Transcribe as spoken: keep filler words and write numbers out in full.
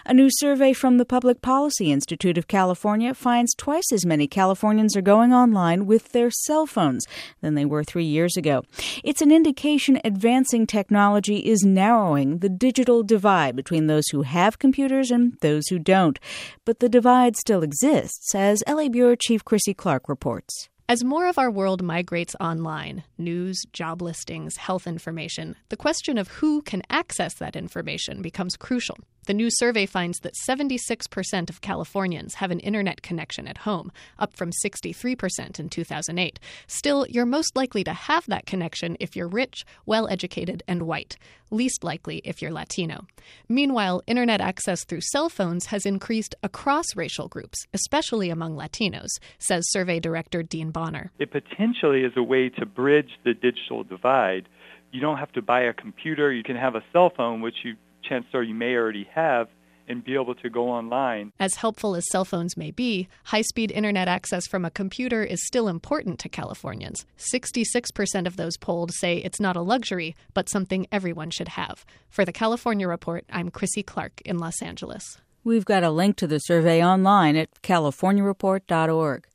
A new survey from the Public Policy Institute of California finds twice as many Californians are going online with their cell phones than they were three years ago. It's an indication advancing technology is narrowing the digital divide between those who have computers and those who don't. But the divide still exists, as L A Bureau Chief Chrissy Clark reports. As more of our world migrates online, news, job listings, health information, the question of who can access that information becomes crucial. The new survey finds that seventy-six percent of Californians have an internet connection at home, up from sixty-three percent in two thousand eight. Still, you're most likely to have that connection if you're rich, well-educated, and white. Least likely if you're Latino. Meanwhile, internet access through cell phones has increased across racial groups, especially among Latinos, says survey director Dean Bonner. It potentially is a way to bridge the digital divide. You don't have to buy a computer. You can have a cell phone, which you chances are you may already have, and be able to go online. As helpful as cell phones may be, high-speed internet access from a computer is still important to Californians. sixty-six percent of those polled say it's not a luxury, but something everyone should have. For the California Report, I'm Chrissy Clark in Los Angeles. We've got a link to the survey online at california report dot org.